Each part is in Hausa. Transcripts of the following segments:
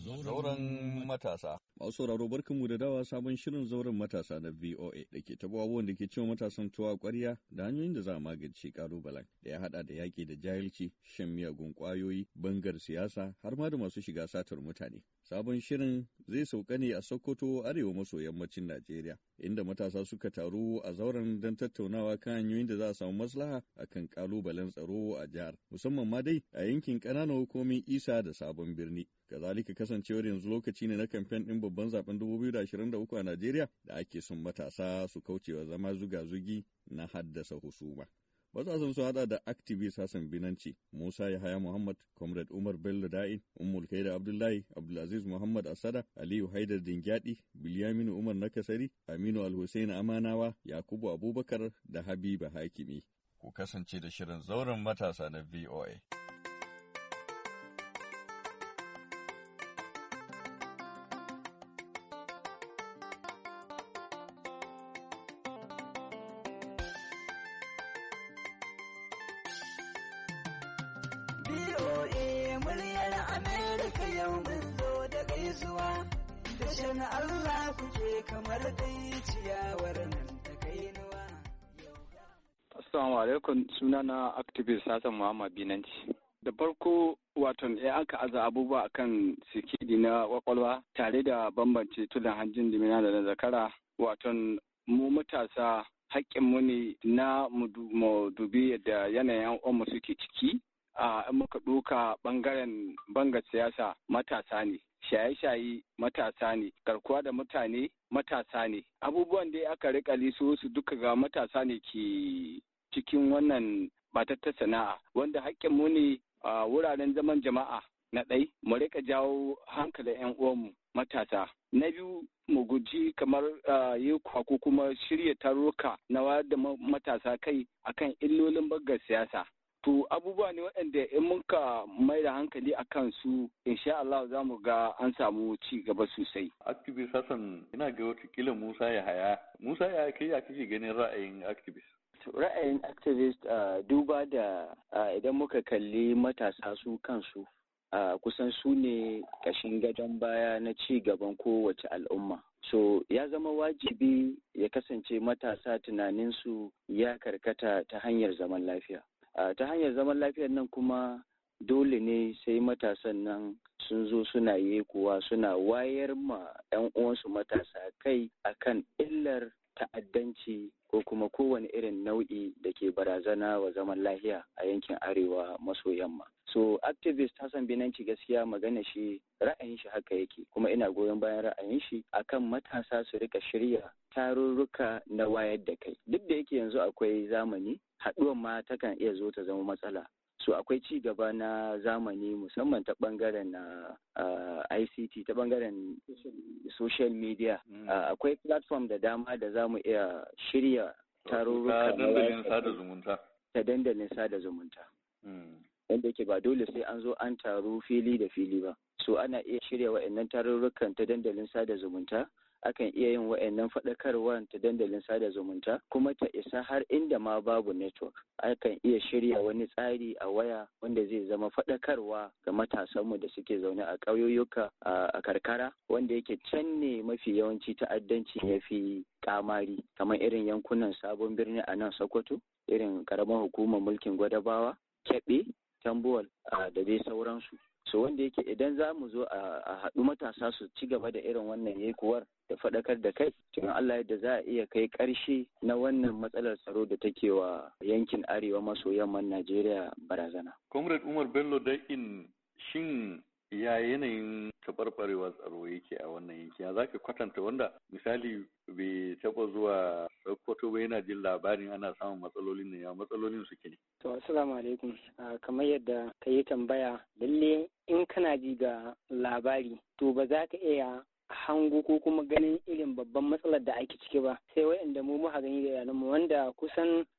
Zauren matasa. Masu sauraro barkanmu da dawa sabon shirin zauren matasa na VOA da ke taɓa abubuwan da ke cewa matasan tuwa ƙwarya da hanyoyin da za a magance ƙalubalen da ya haɗa da yaƙi da jahilci, shan miyagun ƙwayoyi, bangar siyasa har ma da masu shiga satar mutane. Sabon shirin zai sauka ne a Sokoto arewa maso yammacin Najeriya, inda matasa suka taru a zauren don tattaunawa kan hanyoyin da za a samu maslaha akan ƙalubalen tsaro a jihar, musamman ma dai a yankin ƙananan hukumomin Isa da Sabon Birni. Kazalika kasancewar yanzu lokaci ne na kamfen ɗin babban zaben 2023 a Najeriya da ake son matasa su kaucewa zama zuga-zugi na haddasa husuma. Matasan su hada da activist Hassan Binanci, Musa Yahaya Muhammad, Comrade Umar Bello Da'in, Ummul Kaida Abdullahi, Abdulaziz Muhammad Asada, Aliyu Haidar Dingyadi, Bilyaminu Umar Nakasari, Aminu Alhussein Amanawa, Yakubu Abubakar da Habiba Hakimi. Ku kasance da shirin zauren matasa na VOA. BOA muryar Amerika yau mun zo da gaisuwa, da shan Allah kuke kamar dai ciyawar nan ta kainuwa. Assalamu alaikum, sunana activist Hassan Muhammad Binanci. Da farko waton aka aza abubuwa akan sikidi na kwakwalwa tare da bambance tulan hanjin jimina da na zakara, waton mu matasa haƙƙinmu ne na mu dubi yadda yanayin mu suke ciki. In muka ɗauka ɓangaren bangar siyasa matasa ne, shaye-shaye matasa ne, garkuwa da mutane matasa ne. Abubuwan da aka rika liso su duka ga matasa ne ke cikin wannan batattar sana'a, wanda haƙƙinmu ne a wuraren zaman jama'a na ɗai, mu rika jawo hankalin 'yan uwanmu matasa. Na biyu, mu guji kamar yi ko kuma shirya tarurruka na wayar da matasa kai akan illolin bangar siyasa. To abubuwa ne waɗanda in muka mai da hankali a kansu, insha Allah za mu ga an samu ci gaba sosai. Activist Hassan, ina ga watakila Musa Yahaya. Musa Yahaya kai ya kake ganin ra'ayin activist? Ra'ayin activist duba da idan muka kalli matasa su kansu, kusan su ne ƙashin gadon baya na ci gaban kowace al'umma. So ya zama wajibi ya kasance matasa tunaninsu ya karkata ta hanyar zaman lafiya. Ta hanyar zaman lafiyar nan kuma dole ne sai matasan nan sun zo suna kuwa suna wayar ma 'yan uwansu matasa kai akan illar ta'addanci ko kuma kowane irin nau'i da ke barazana wa zaman lafiya a yankin arewa maso yamma. So activist Hassan Binanci gaskiya magana shi ra'ayin shi haka yake, kuma ina goyon bayan ra'ayin shi akan matasa su rika shirya tarurruka na wayar da kai. Duk da yake yanzu akwai zamani, haɗuwan ma takan iya zo ta zama matsala. So akwai ci gaba na zamani musamman ta ɓangaren ICT, ta ɓangaren social media. Akwai platform da dama da za mu iya shirya tarurruka ta dandalin sada zumunta. Wanda yake ba dole sai an zo an taru fili da fili ba. So ana iya shirya wa'annan tarurrukan ta dandalin sada zumunta. Akan iya yin wa'annan faɗakarwa ta dandalin sada zumunta kuma ta isa har inda ma babu network. Akan iya shirya wani tsari a waya wanda zai zama faɗakarwa ga matasanmu da suke zaune a ƙauyoyuka a karkara, wanda yake can ne mafi yawanci ta'addanci ya fi ƙamari, kamar irin yankunan Sabon Birni a nan Sokoto, irin ƙaramar hukumar mulkin Gwadabawa, Kebbi, Tambuwal da dai sauransu. So wanda yake idan za mu zo a haɗu matasa su ci gaba da irin wannan yekuwar da faɗakar da kai, cikin Allah yadda za a iya kai ƙarshe na wannan matsalar tsaro da take wa yankin arewa maso yamman Najeriya barazana. Comrade Umar Bello Da'in, shin ya yanayin taɓarɓarewar tsaro yake a wannan yanki? Ya za ka kwatanta wanda misali bai taɓa zuwa Sokoto ba yana jin labarin ana samun matsalolin ne, ya matsalolin suke ne? To, assalamu alaikum. Kamar yadda ka yi tambaya, lalle in kana ji ga labari, to ba za ka iya hango ko kuma ganin irin babban matsalar da ake ciki ba, sai wa'anda mu muka gani da yaranmu, wanda kusan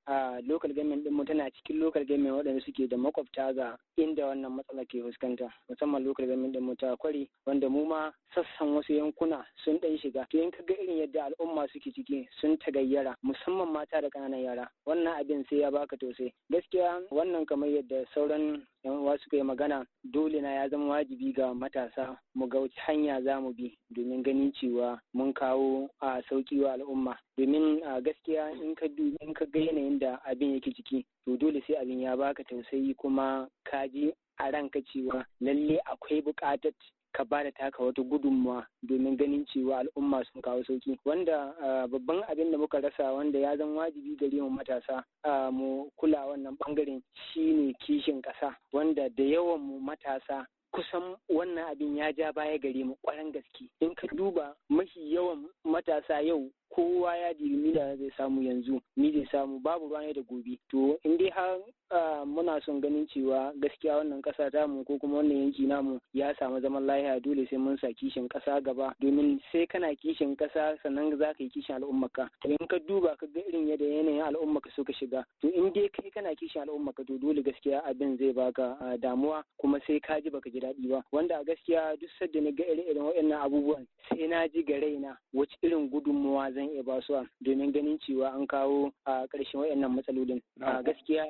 a local government din mu tana cikin local government waɗanda suke da makwabta ga inda wannan matsala ke fuskanta, musamman local government din mu ta Kwari, wanda mu ma sassan wasu yankuna sun ɗan shiga. To in ka ga irin yadda al'umma suke ciki sun tagayyara, musamman mata da ƙananan yara, wannan abin sai ya baka tausayi. Gaskiya wannan kamar yadda sauran yan uwa suka yi magana, dole na ya zama wajibi ga matasa mu ga wace hanya za mu bi domin ganin cewa mun kawo a sauki wa al'umma. Domin a gaskiya in ka ga yanayin da abin yake ciki, to dole sai abin ya baka tausayi kuma ka ji a ranka cewa lalle akwai buƙatar ka ba da taka wata gudunmawa domin ganin cewa al'umma sun kawo sauki, wanda babban abin da muka rasa wanda ya zama wajibi gare mu matasa mu kula wannan bangaren shine kishin ƙasa, wanda da yawan mu matasa kusan wannan abin ya ja baya gare mu ƙwarar gaske. In ka duba mafi yawan matasa yau kowa ya diri da zai samu yanzu, ni zai samu, babu ruwa da gobe. To in dai har muna son ganin cewa gaskiya wannan ƙasa tamu ko kuma wannan yanki namu ya samu zaman lafiya, dole sai mun sa kishin ƙasa gaba, domin sai kana kishin ƙasa sannan za ka yi kishin al'ummarka. To in ka duba ka ga irin yadda yanayin al'ummarka suka shiga, to in dai kai kana kishin al'ummarka, to dole gaskiya abin zai baka damuwa kuma sai ka ji baka ji daɗi ba. Wanda a gaskiya duk sadda na ga irin waɗannan abubuwan sai na ji ga raina wace irin gudunmawa zan iya basuwa domin ganin cewa an kawo a ƙarshen waɗannan matsalolin. Gaskiya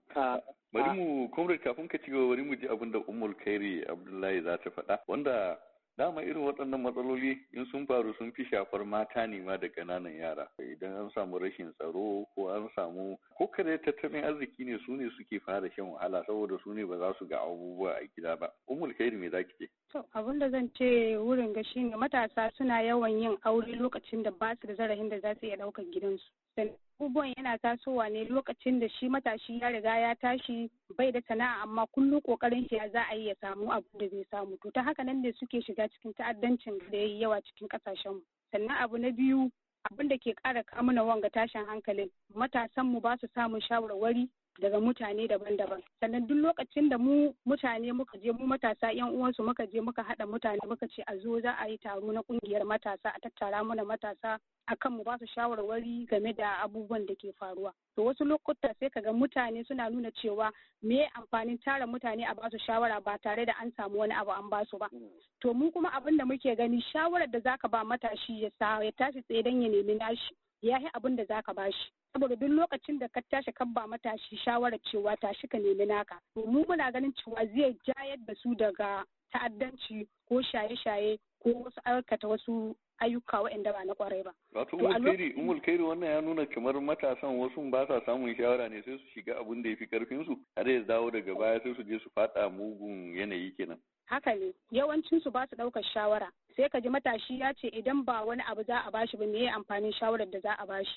bari mu comrade, kafin ka ci gaba bari mu ji abin da Ummul Khairi Abdullahi za ta faɗa, wanda dama irin waɗannan matsaloli in sun faru sun fi shafar mata ne ma da ƙananan yara. Idan an samu rashin tsaro ko an samu ko kare tattalin arziki ne, su ne suke fara shan wahala saboda su ne ba za su ga abubuwa a gida ba. Ummul Khairi me zaki ce? To abin da zan ce wurin ga shine matasa suna yawan yin aure lokacin da ba su da zarafin da za su iya ɗaukar gidansu. Abubuwan yana tasowa ne lokacin da shi matashi ya riga ya tashi bai da sana'a, amma kullum kokarin shi ya za a yi ya samu abu da zai samu. To ta haka nan ne suke shiga cikin ta'addancin da ya yi yawa cikin kasashen mu. Sannan abu na biyu, abin da ke ƙara kamuna wanga tashin hankalin, matasan mu ba su samun shawarwari daga mutane daban-daban. Sannan duk lokacin da mu mutane muka je, mu matasa yan uwansu muka je muka haɗa mutane muka ce a zo za a yi taro na ƙungiyar matasa, a tattara mana matasa akan mu ba su shawarwari game da abubuwan da ke faruwa. To wasu lokuta sai kaga mutane suna nuna cewa me amfanin tara mutane a ba su shawara ba tare da an samu wani abu an ba su ba. To mu kuma abin da muke gani, shawarar da zaka ba matashi ya tashi tsaye don ya nemi nashi ya yi abin da zaka ba shi. Saboda duk lokacin da ka tashi kan ba matashi shawarar cewa tashi ka nemi naka, to mu muna ganin cewa zai jayar da su daga ta'addanci ko shaye-shaye ko wasu aikata wasu ayyuka waɗanda ba na kwarai ba. Wato Ummul Khairi wannan ya nuna kamar matasan wasu ba sa samun shawara ne, sai su shiga abin da ya fi karfin su har ya dawo daga baya sai su je su fada mugun yanayi kenan. Haka ne, yawancin su ba su ɗaukar shawara, sai ka ji matashi ya ce idan ba wani abu za a bashi ba, me ya amfanin shawarar da za a bashi.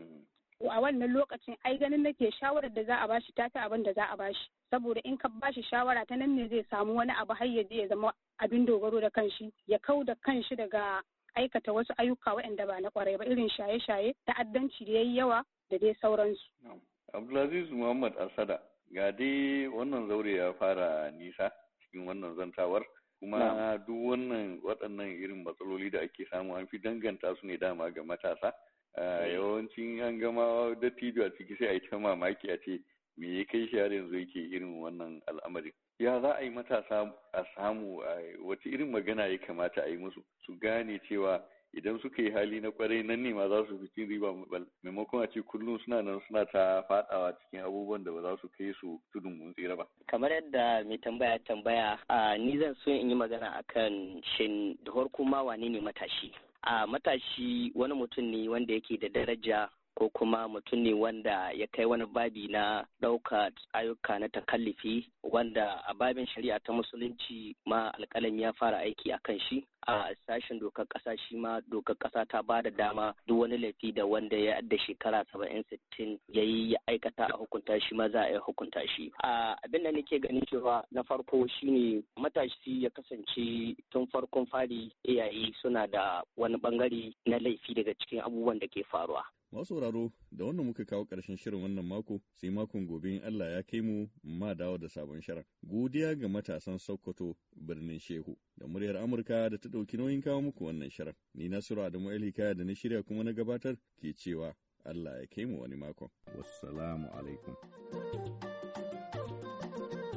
A wannan lokacin ai ganin nake shawarar da za a bashi ta fi abin da za a bashi, saboda in ka bashi shawara ta nan ne zai samu wani abu har ya je ya zama abin dogaro da kanshi, ya kau da kanshi daga aikata wasu ayyuka waɗanda ba na kwarai ba, irin shaye-shaye, ta'addanci da yayi yawa da dai sauransu. Abdulaziz Muhammad Asada, ga dai wannan zaure ya fara nisa cikin wannan zantawar, kuma duk waɗannan irin matsaloli da ake samu an fi danganta su ne dama ga matasa. Yawancin an gama dattijo a ciki sai a yi ta mamaki a ce me ya kai shi har yanzu yake irin wannan al'amarin. Ya za a yi matasa a samu wata irin magana ya kamata a yi musu su gane cewa idan suka yi hali na kwarai nan ne ma za su fi riba, maimakon a ce kullum suna nan suna ta fadawa cikin abubuwan da ba za su kai su tudun mun tsira ba. Kamar yadda mai tambaya ni zan so in yi magana akan shin da farko ma wane ne matashi? Matashi wani mutum ne wanda yake da daraja ko kuma mutum ne wanda ya kai wani babi na ɗauka ayyuka na takallifi, wanda a babin shari'a ta musulunci ma alƙalami ya fara aiki a kan shi. A sashen dokar ƙasa shi ma dokar ƙasa ta ba da dama duk wani laifi da wanda ya da shekara 70-60 ya yi ya aikata a hukunta shi ma za a yi hukunta shi. Abin da nake ganin cewa na farko shine matashi ya kasance tun farkon fari iyaye suna da wani bangare na laifi daga cikin abubuwan da ke faruwa. Masu sauraro, da wannan muka kawo ƙarshen shirin wannan mako, sai makon gobe in Allah ya kai mu ma dawo da sabon shirin. Godiya ga matasan Sokoto birnin Shehu da muryar Amurka da ta ɗauki nauyin kawo muku wannan shirin. Ni Nasiru Adamu Elhikaya da na shirya kuma na gabatar ke cewa Allah ya kai mu wani makon. Wassalamu alaikum.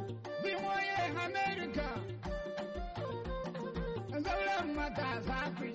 America, zauren matasa ku